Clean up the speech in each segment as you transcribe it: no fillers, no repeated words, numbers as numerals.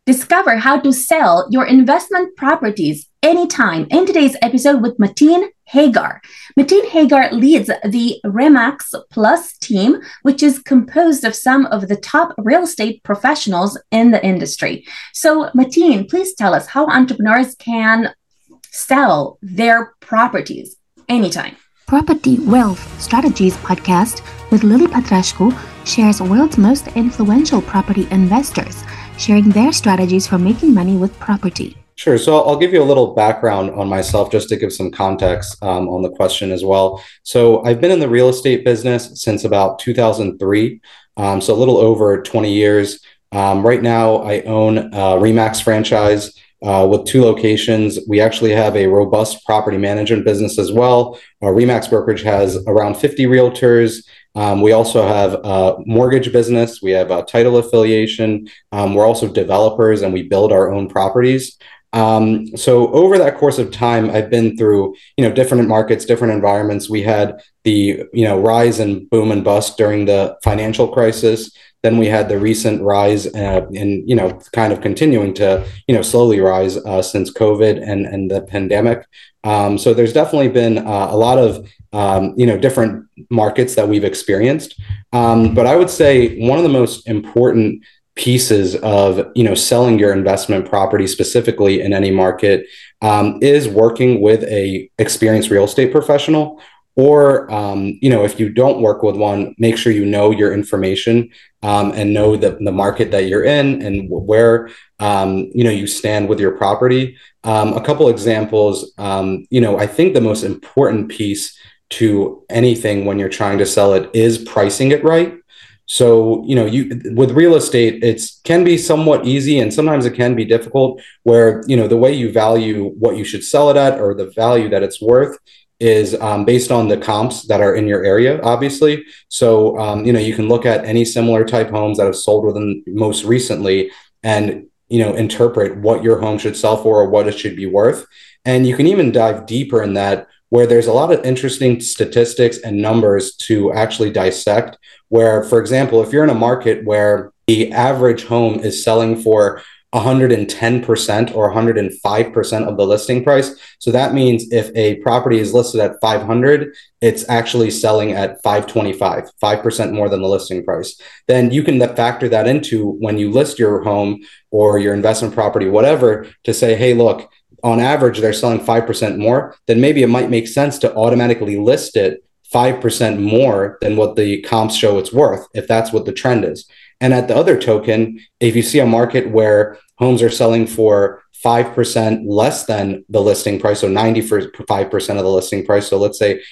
Discover how to sell your investment properties anytime in today's episode with Mateen Hagar. Mateen Hagar leads the Remax Plus team, which is composed of some of the top real estate professionals in the industry. So, Mateen, please tell us how entrepreneurs can sell their properties anytime. Property Wealth Strategies podcast with Lily Patrashku shares world's most influential property investors, sharing their strategies for making money with property. Sure. So I'll give you a little background on myself just to give some context on the question as well. So I've been in the real estate business since about 2003, so a little over 20 years. Right now, I own a Remax franchise with 2 locations. We actually have a robust property management business as well. Our Remax brokerage has around 50 realtors. We also have a mortgage business. We have a title affiliation. We're also developers and we build our own properties. So over that course of time, I've been through, different markets, different environments. We had the, rise and boom and bust during the financial crisis. Then we had the recent rise and, kind of continuing to, slowly rise since COVID and the pandemic. So there's definitely been a lot of, different markets that we've experienced. But I would say one of the most important pieces of, selling your investment property specifically in any market is working with a experienced real estate professional. Or, if you don't work with one, make sure you know your information and know the market that you're in and where, you stand with your property. A couple examples, I think the most important piece to anything when you're trying to sell it is pricing it right. So, with real estate, it can be somewhat easy and sometimes it can be difficult where, the way you value what you should sell it at or the value that it's worth is based on the comps that are in your area, obviously. So, you can look at any similar type homes that have sold within most recently and, interpret what your home should sell for or what it should be worth. And you can even dive deeper in that where there's a lot of interesting statistics and numbers to actually dissect, where, for example, if you're in a market where the average home is selling for 110% or 105% of the listing price. So that means if a property is listed at 500, it's actually selling at 525, 5% more than the listing price. Then you can factor that into when you list your home or your investment property, whatever, to say, hey, look, on average, they're selling 5% more, then maybe it might make sense to automatically list it 5% more than what the comps show it's worth, if that's what the trend is. And at the other token, if you see a market where homes are selling for 5% less than the listing price, so 95% of the listing price, so let's say,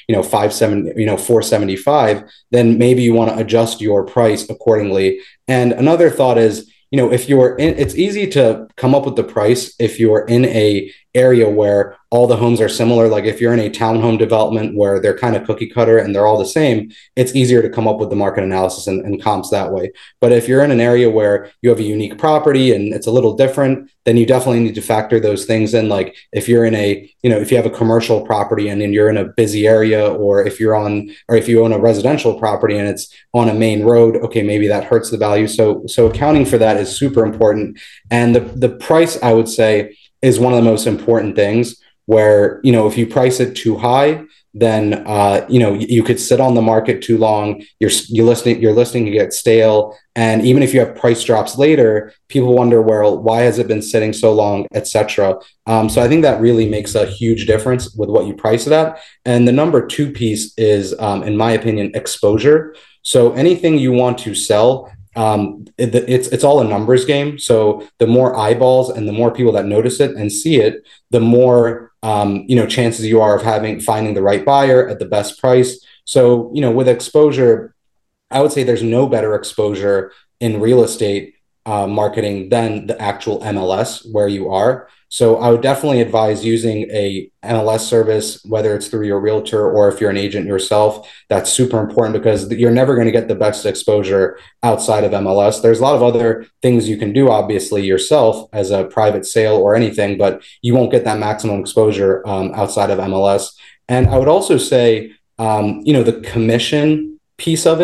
475, then maybe you want to adjust your price accordingly. And another thought is, if you're in, it's easy to come up with the price if you're in a area where all the homes are similar. Like if you're in a townhome development where they're kind of cookie cutter and they're all the same, it's easier to come up with the market analysis and comps that way. But if you're in an area where you have a unique property and it's a little different, then you definitely need to factor those things in. Like if you're in a, if you have a commercial property and then you're in a busy area, or if you own a residential property and it's on a main road, okay, maybe that hurts the value. So accounting for that is super important. And the price, I would say, is one of the most important things where, if you price it too high, then, you could sit on the market too long. Your listing can get stale. And even if you have price drops later, people wonder, well, why has it been sitting so long, et cetera. So I think that really makes a huge difference with what you price it at. And the number 2 piece is, in my opinion, exposure. So anything you want to sell, it's all a numbers game. So the more eyeballs and the more people that notice it and see it, the more chances you are of finding the right buyer at the best price. So with exposure, I would say there's no better exposure in real estate marketing than the actual MLS where you are. So I would definitely advise using a MLS service, whether it's through your realtor or if you're an agent yourself. That's super important because you're never going to get the best exposure outside of MLS. There's a lot of other things you can do, obviously, yourself as a private sale or anything, but you won't get that maximum exposure outside of MLS. And I would also say, the commission piece of it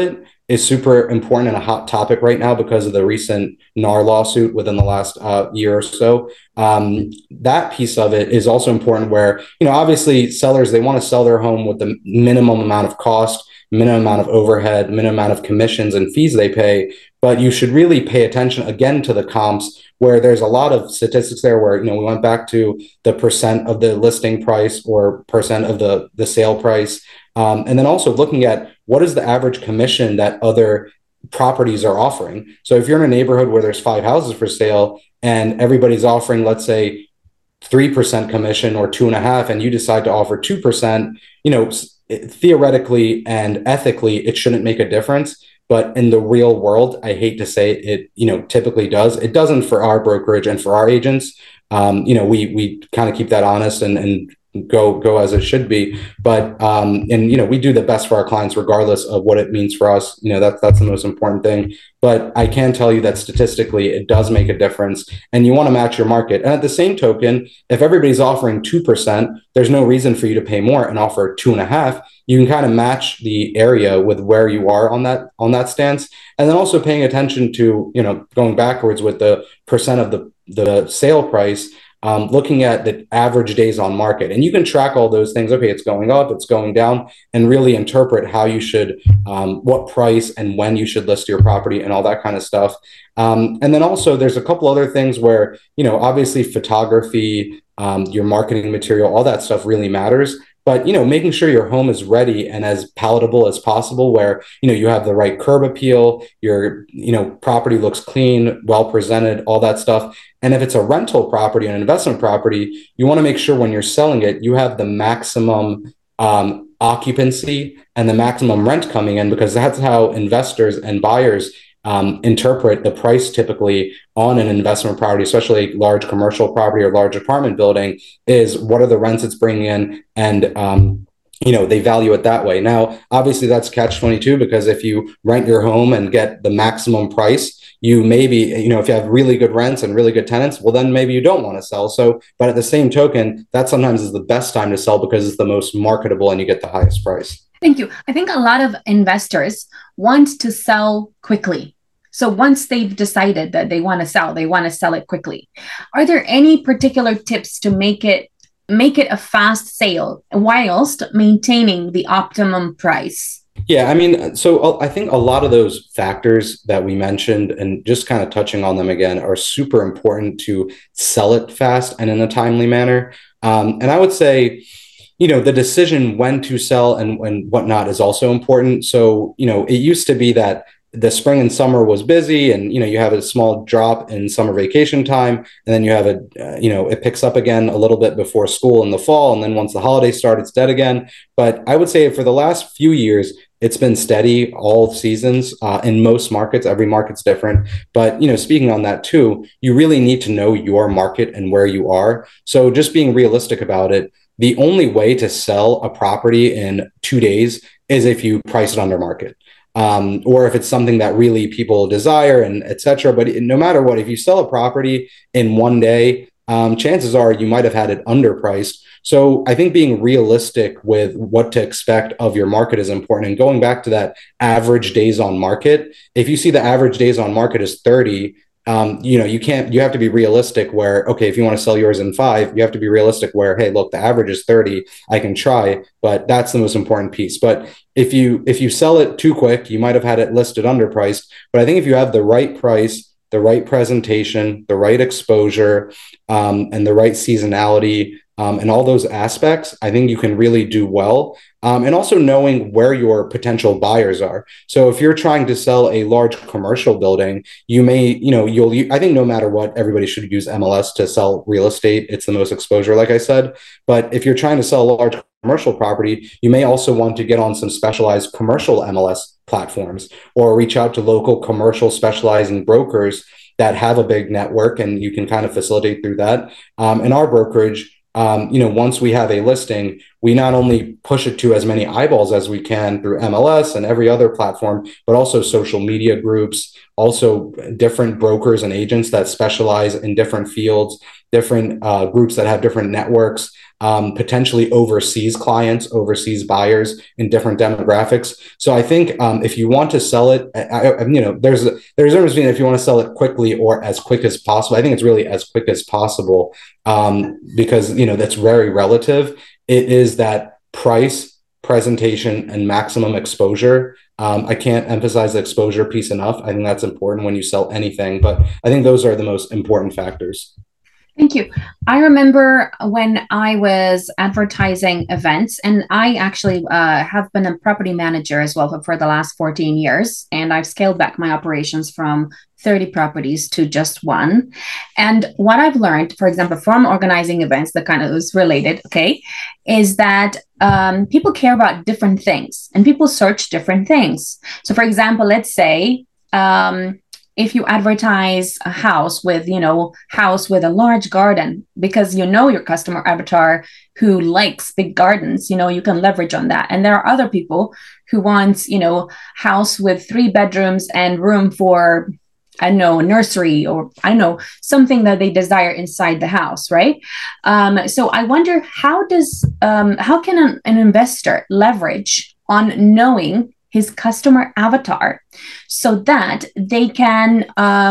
is super important and a hot topic right now because of the recent NAR lawsuit within the last year or so. That piece of it is also important where, obviously sellers, they want to sell their home with the minimum amount of cost, minimum amount of overhead, minimum amount of commissions and fees they pay. But you should really pay attention again to the comps where there's a lot of statistics there where, we went back to the percent of the listing price or percent of the sale price. And then also looking at what is the average commission that other properties are offering. So if you're in a neighborhood where there's 5 houses for sale and everybody's offering, let's say, 3% commission or 2.5%, and you decide to offer 2%, theoretically and ethically, it shouldn't make a difference. But in the real world, I hate to say it, typically does. It doesn't for our brokerage and for our agents. We kind of keep that honest and go as it should be. But we do the best for our clients regardless of what it means for us. That's the most important thing. But I can tell you that statistically it does make a difference, and you want to match your market. And at the same token, if everybody's offering 2%, there's no reason for you to pay more and offer 2.5%. You can kind of match the area with where you are on that stance. And then also paying attention to, going backwards with the percent of the sale price, looking at the average days on market. And you can track all those things. Okay, it's going up, it's going down, and really interpret how you should, what price and when you should list your property and all that kind of stuff. And then also there's a couple other things where, obviously photography, your marketing material, all that stuff really matters. But, making sure your home is ready and as palatable as possible where, you have the right curb appeal, your, property looks clean, well presented, all that stuff. And if it's a rental property, an investment property, you want to make sure when you're selling it, you have the maximum occupancy and the maximum rent coming in, because that's how investors and buyers interpret the price typically on an investment property, especially large commercial property or large apartment building, is what are the rents it's bringing in, and they value it that way. Now, obviously that's catch-22, because if you rent your home and get the maximum price, you maybe, if you have really good rents and really good tenants, well, then maybe you don't want to sell. So, but at the same token, that sometimes is the best time to sell because it's the most marketable and you get the highest price. Thank you. I think a lot of investors want to sell quickly. So once they've decided that they want to sell it quickly. Are there any particular tips to make it a fast sale whilst maintaining the optimum price? Yeah, I mean, so I think a lot of those factors that we mentioned, and just kind of touching on them again, are super important to sell it fast and in a timely manner. And I would say, the decision when to sell and whatnot is also important. So, it used to be that the spring and summer was busy, and, you have a small drop in summer vacation time. And then you have it picks up again a little bit before school in the fall. And then once the holidays start, it's dead again. But I would say for the last few years, it's been steady all seasons in most markets. Every market's different. But, speaking on that too, you really need to know your market and where you are. So just being realistic about it, the only way to sell a property in 2 days is if you price it under market. Or if it's something that really people desire and et cetera. But no matter what, if you sell a property in 1 day, chances are you might have had it underpriced. So I think being realistic with what to expect of your market is important. And going back to that average days on market, if you see the average days on market is 30, you have to be realistic where, okay, if you want to sell yours in 5, you have to be realistic where, hey, look, the average is 30, I can try, but that's the most important piece. But if you sell it too quick, you might have had it listed underpriced. But I think if you have the right price, the right presentation, the right exposure, and the right seasonality, and all those aspects, I think you can really do well. And also knowing where your potential buyers are. So if you're trying to sell a large commercial building, you may, I think no matter what, everybody should use MLS to sell real estate. It's the most exposure, like I said. But if you're trying to sell a large commercial property, you may also want to get on some specialized commercial MLS platforms, or reach out to local commercial specializing brokers that have a big network, and you can kind of facilitate through that. In our brokerage, once we have a listing, we not only push it to as many eyeballs as we can through MLS and every other platform, but also social media groups, also different brokers and agents that specialize in different fields, different groups that have different networks. potentially overseas clients, overseas buyers in different demographics. So I think if you want to sell it, there's a difference between if you want to sell it quickly or as quick as possible. I think it's really as quick as possible because, that's very relative. It is that price, presentation, and maximum exposure. I can't emphasize the exposure piece enough. I think that's important when you sell anything, but I think those are the most important factors. Thank you. I remember when I was advertising events, and I actually have been a property manager as well for the last 14 years, and I've scaled back my operations from 30 properties to just one. And what I've learned, for example, from organizing events that kind of is related, okay, is that people care about different things and people search different things. So for example, let's say, if you advertise a house with a large garden, because your customer avatar who likes big gardens, you can leverage on that. And there are other people who want, house with 3 bedrooms and room for, I don't know, a nursery, or I don't know, something that they desire inside the house, right? So I wonder how can an investor leverage on knowing his customer avatar so that they can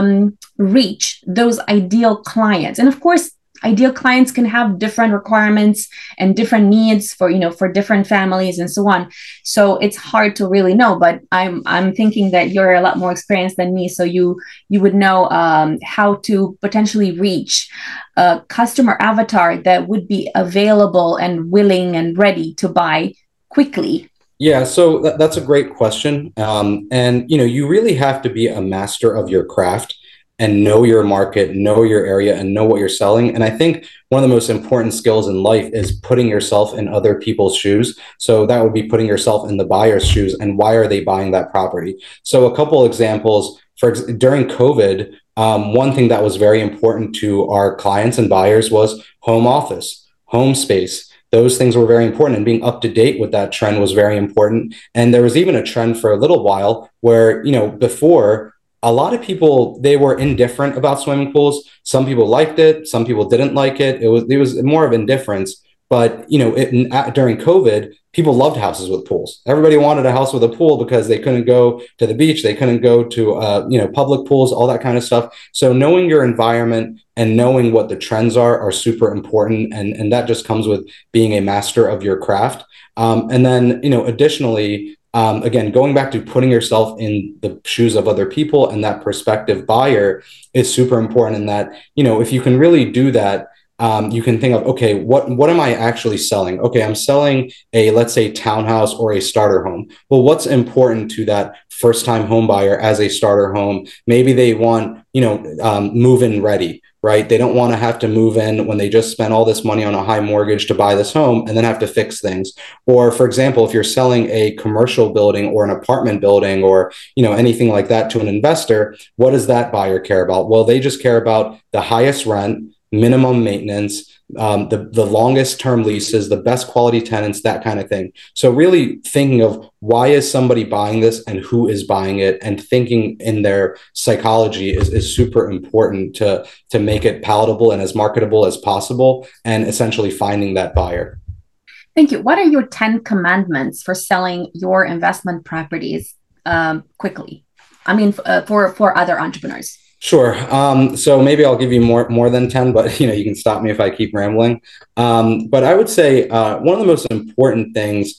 reach those ideal clients. And of course, ideal clients can have different requirements and different needs for different families and so on. So it's hard to really know, but I'm thinking that you're a lot more experienced than me. So you would know how to potentially reach a customer avatar that would be available and willing and ready to buy quickly. Yeah, so that's a great question. And, you really have to be a master of your craft and know your market, know your area, and know what you're selling. And I think one of the most important skills in life is putting yourself in other people's shoes. So that would be putting yourself in the buyer's shoes and why are they buying that property? So a couple examples, during COVID, one thing that was very important to our clients and buyers was home office, home space. Those things were very important, and being up to date with that trend was very important. And there was even a trend for a little while where, before, a lot of people, they were indifferent about swimming pools. Some people liked it. Some people didn't like it. It was more of indifference. But, during COVID, people loved houses with pools. Everybody wanted a house with a pool because they couldn't go to the beach. They couldn't go to, public pools, all that kind of stuff. So knowing your environment and knowing what the trends are super important. And that just comes with being a master of your craft. And then, additionally, again, going back to putting yourself in the shoes of other people and that prospective buyer is super important in that, if you can really do that, you can think of, okay, what am I actually selling? Okay, I'm selling let's say, townhouse or a starter home. Well, what's important to that first-time home buyer as a starter home? Maybe they want, move-in ready, right? They don't want to have to move in when they just spent all this money on a high mortgage to buy this home and then have to fix things. Or, for example, if you're selling a commercial building or an apartment building or, anything like that to an investor, what does that buyer care about? Well, they just care about the highest rent, minimum maintenance, the longest term leases, the best quality tenants, that kind of thing. So really thinking of why is somebody buying this and who is buying it, and thinking in their psychology is super important to make it palatable and as marketable as possible, and essentially finding that buyer. Thank you. What are your 10 commandments for selling your investment properties quickly? I mean, for other entrepreneurs. Sure. So maybe I'll give you more than 10, but you can stop me if I keep rambling. But I would say one of the most important things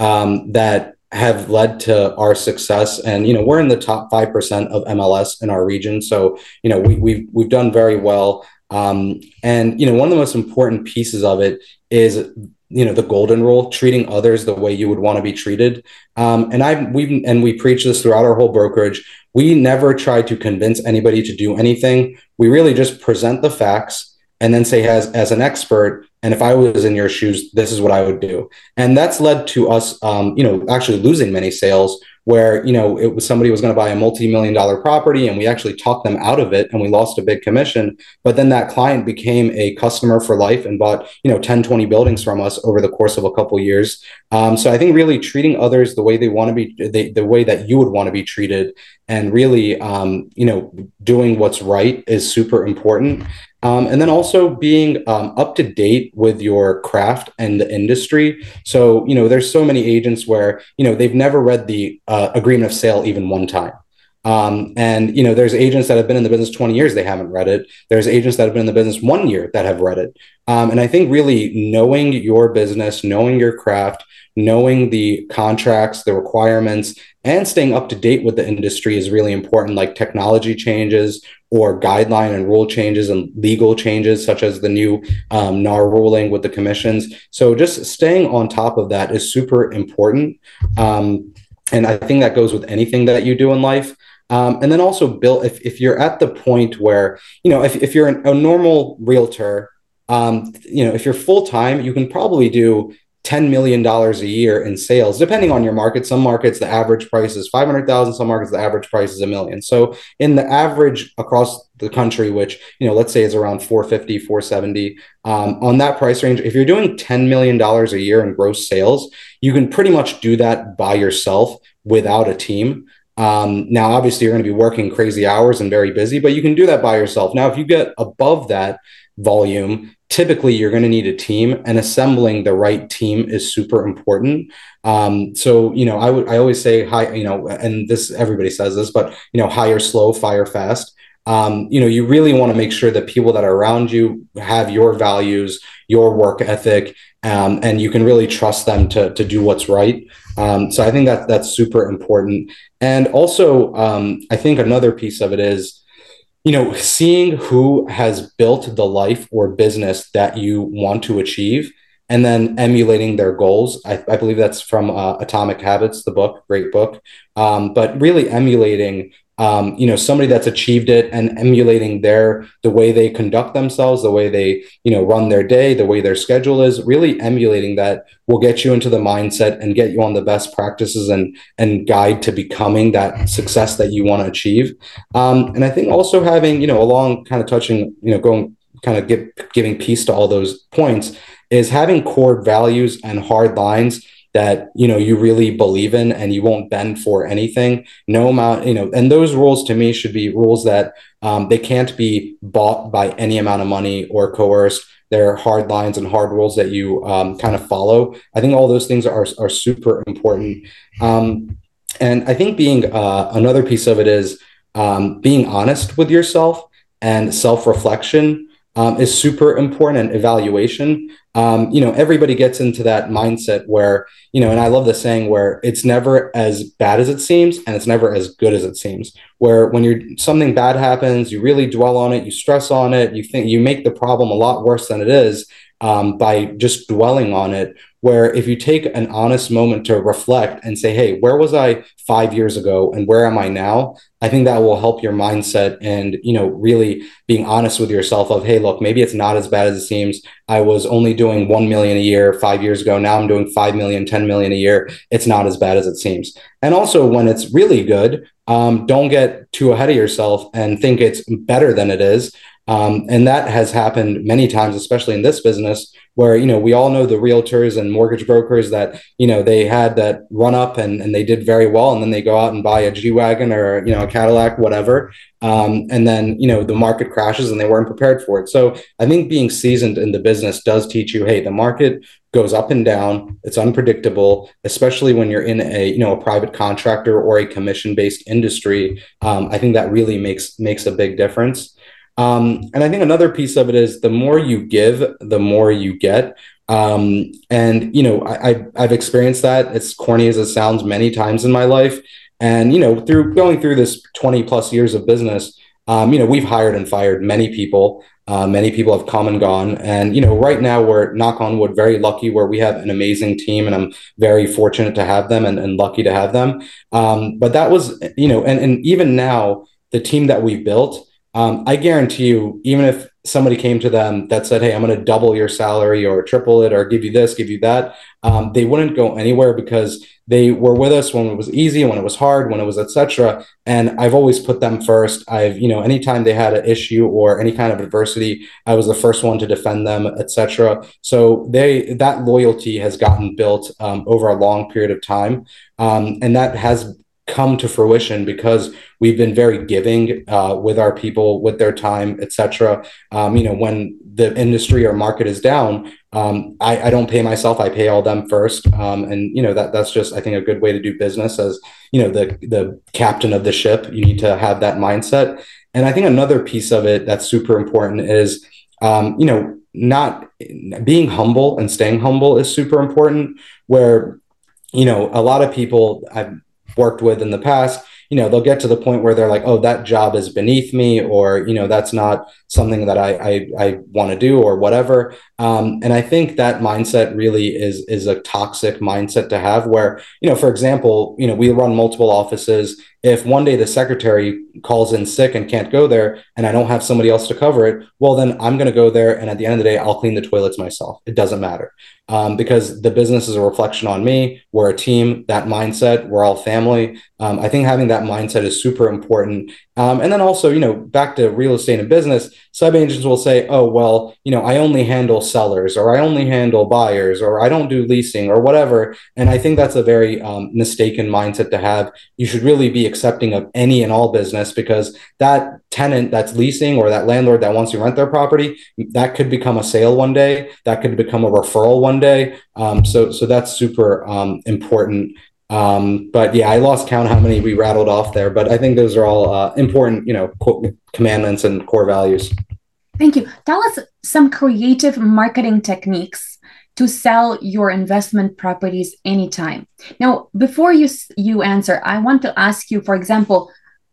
that have led to our success, and we're in the top 5% of MLS in our region, so we've done very well. And one of the most important pieces of it is the golden rule, treating others the way you would want to be treated. And we preach this throughout our whole brokerage. We never try to convince anybody to do anything. We really just present the facts and then say, as an expert, and if I was in your shoes, this is what I would do. And that's led to us, actually losing many sales where, it was somebody was going to buy a multi-million-dollar property and we actually talked them out of it and we lost a big commission. But then that client became a customer for life and bought, 10, 20 buildings from us over the course of a couple of years. So I think really treating others the way they want to be, the way that you would want to be treated, and really, doing what's right is super important. And then also being up to date with your craft and the industry. So, there's so many agents where, they've never read the agreement of sale even one time. And there's agents that have been in the business 20 years, they haven't read it. There's agents that have been in the business 1 year that have read it. And I think really knowing your business, knowing your craft, knowing the contracts, the requirements, and staying up to date with the industry is really important, like technology changes or guideline and rule changes and legal changes, such as the new NAR ruling with the commissions. So just staying on top of that is super important. And I think that goes with anything that you do in life. And then also, Bill, if you're at the point where, if you're a normal realtor, if you're full time, you can probably do $10 million a year in sales, depending on your market. Some markets, the average price is 500,000. Some markets, the average price is $1 million. So in the average across the country, which, let's say is around 450, 470, on that price range, if you're doing $10 million a year in gross sales, you can pretty much do that by yourself without a team. Now, obviously, you're going to be working crazy hours and very busy, but you can do that by yourself. Now, if you get above that volume, typically you're going to need a team, and assembling the right team is super important. So, I always say and this, everybody says this, but, hire slow, fire fast. You really want to make sure that people that are around you have your values, your work ethic, and you can really trust them to do what's right. So I think that's super important. And also, I think another piece of it is, seeing who has built the life or business that you want to achieve, and then emulating their goals. I believe that's from Atomic Habits, the book, great book. But really emulating, somebody that's achieved it, and emulating the way they conduct themselves, the way they, run their day, the way their schedule is. Really emulating that will get you into the mindset and get you on the best practices and guide to becoming that success that you want to achieve. And I think also having, along kind of touching, going kind of giving piece to all those points, is having core values and hard lines that, you really believe in and you won't bend for anything, no amount, and those rules to me should be rules that they can't be bought by any amount of money or coerced. They're hard lines and hard rules that you kind of follow. I think all those things are super important. And I think being another piece of it is being honest with yourself, and self-reflection is super important, and evaluation. Everybody gets into that mindset where, and I love the saying where it's never as bad as it seems, and it's never as good as it seems, where when something bad happens, you really dwell on it, you stress on it, you think you make the problem a lot worse than it is by just dwelling on it. Where if you take an honest moment to reflect and say, hey, where was I 5 years ago and where am I now? I think that will help your mindset, and, really being honest with yourself of, hey, look, maybe it's not as bad as it seems. I was only doing 1 million a year 5 years ago. Now I'm doing 5 million, 10 million a year. It's not as bad as it seems. And also when it's really good, don't get too ahead of yourself and think it's better than it is. And that has happened many times, especially in this business, where, we all know the realtors and mortgage brokers that, they had that run up and they did very well. And then they go out and buy a G-Wagon or, a Cadillac, whatever. And then, the market crashes and they weren't prepared for it. So I think being seasoned in the business does teach you, hey, the market goes up and down. It's unpredictable, especially when you're in a private contractor or a commission-based industry. I think that really makes a big difference. And I think another piece of it is the more you give, the more you get. And, I've experienced that, as corny as it sounds, many times in my life. And, through going through this 20 plus years of business, we've hired and fired many people. Many people have come and gone. And, right now we're, knock on wood, very lucky where we have an amazing team, and I'm very fortunate to have them and lucky to have them. But that was, and even now, the team that we've built, I guarantee you, even if somebody came to them that said, hey, I'm going to double your salary or triple it or give you this, give you that, they wouldn't go anywhere, because they were with us when it was easy, when it was hard, when it was etc. And I've always put them first. Anytime they had an issue or any kind of adversity, I was the first one to defend them, etc. So that loyalty has gotten built over a long period of time. And that has come to fruition because we've been very giving with our people, with their time, etc. When the industry or market is down, I don't pay myself; I pay all them first, and that's just, I think, a good way to do business. As the captain of the ship, you need to have that mindset. And I think another piece of it that's super important is, not being humble and staying humble is super important. Where a lot of people I've worked with in the past, they'll get to the point where they're like, oh, that job is beneath me, or, that's not something that I want to do or whatever. And I think that mindset really is a toxic mindset to have where, for example, we run multiple offices. If one day the secretary calls in sick and can't go there and I don't have somebody else to cover it, well, then I'm going to go there. And at the end of the day, I'll clean the toilets myself. It doesn't matter. Because the business is a reflection on me. We're a team, that mindset, we're all family. I think having that mindset is super important. And then also, back to real estate and business, sub-agents will say, oh, well, I only handle sellers, or I only handle buyers, or I don't do leasing or whatever. And I think that's a very mistaken mindset to have. You should really be accepting of any and all business, because that tenant that's leasing, or that landlord that wants to rent their property, that could become a sale one day. That could become a referral one day. So that's super important. But yeah, I lost count how many we rattled off there, but I think those are all important, commandments and core values. Thank you. Tell us some creative marketing techniques to sell your investment properties anytime. Now, before you answer, I want to ask you, for example,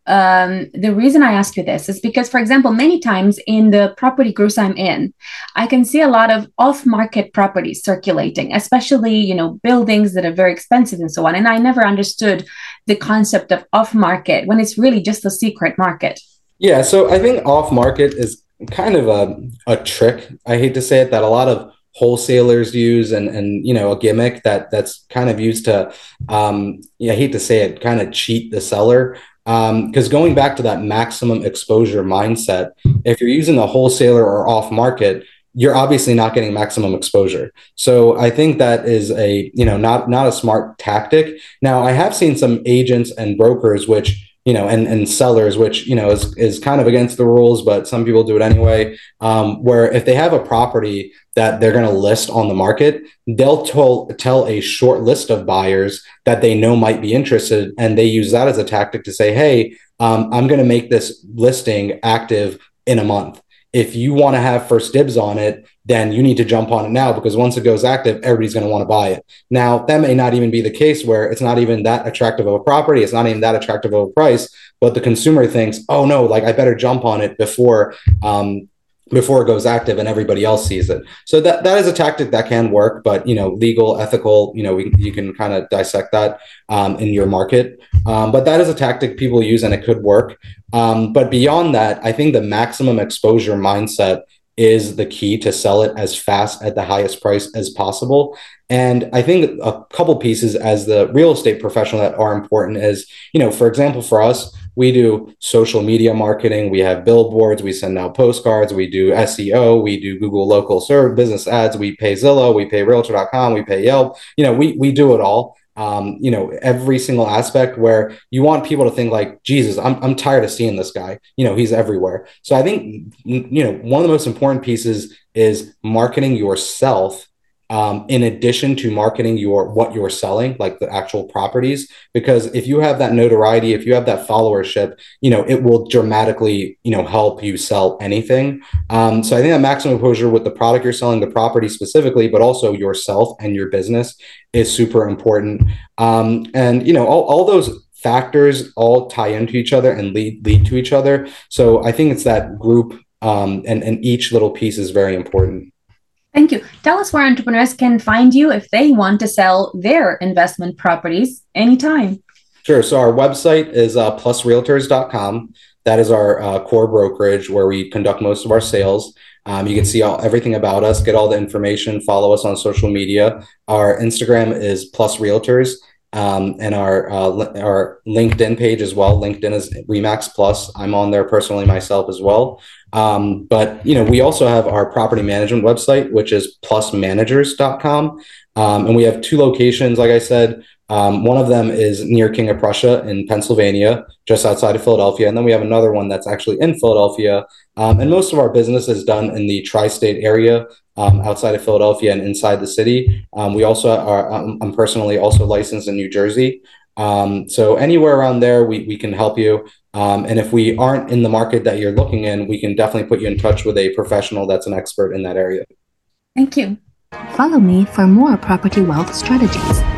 the reason I ask you this is because, for example, many times in the property groups I'm in, I can see a lot of off-market properties circulating, especially, buildings that are very expensive and so on. And I never understood the concept of off-market when it's really just a secret market. Yeah, so I think off-market is kind of a trick, I hate to say it, that a lot of wholesalers use, and a gimmick that's kind of used to, I hate to say it, kind of cheat the seller. Because going back to that maximum exposure mindset, if you're using a wholesaler or off market, you're obviously not getting maximum exposure. So I think that is not a smart tactic. Now, I have seen some agents and brokers, which, and sellers, which, is kind of against the rules, but some people do it anyway, where if they have a property that they're going to list on the market, they'll tell a short list of buyers that they know might be interested. And they use that as a tactic to say, hey, I'm going to make this listing active in a month. If you want to have first dibs on it, then you need to jump on it now, because once it goes active, everybody's going to want to buy it. Now, that may not even be the case, where it's not even that attractive of a property. It's not even that attractive of a price, but the consumer thinks, oh no, like I better jump on it before it goes active and everybody else sees it. So that is a tactic that can work, but legal, ethical, you can kind of dissect that in your market. But that is a tactic people use, and it could work. But beyond that, I think the maximum exposure mindset is the key to sell it as fast at the highest price as possible. And I think a couple pieces as the real estate professional that are important is, for example, for us, we do social media marketing. We have billboards. We send out postcards. We do SEO. We do Google local search business ads. We pay Zillow. We pay Realtor.com. We pay Yelp. We do it all. Every single aspect, where you want people to think like, Jesus, I'm tired of seeing this guy. He's everywhere. So I think, one of the most important pieces is marketing yourself, in addition to marketing what you're selling, like the actual properties. Because if you have that notoriety, if you have that followership, it will dramatically, help you sell anything. So I think that maximum exposure with the product you're selling, the property specifically, but also yourself and your business, is super important. And all those factors all tie into each other and lead to each other. So I think it's that group, and each little piece is very important. Thank you. Tell us where entrepreneurs can find you if they want to sell their investment properties anytime. Sure. So our website is plusrealtors.com. That is our core brokerage where we conduct most of our sales. You can see everything about us, get all the information, follow us on social media. Our Instagram is plusrealtors. And our LinkedIn page as well. LinkedIn is Remax Plus. I'm on there personally myself as well. But we also have our property management website, which is plusmanagers.com. And we have 2 locations, like I said. One of them is near King of Prussia in Pennsylvania, just outside of Philadelphia. And then we have another one that's actually in Philadelphia. And most of our business is done in the tri-state area, outside of Philadelphia and inside the city. We also are, I'm personally also licensed in New Jersey. So anywhere around there, we can help you. And if we aren't in the market that you're looking in, we can definitely put you in touch with a professional that's an expert in that area. Thank you. Follow me for more property wealth strategies.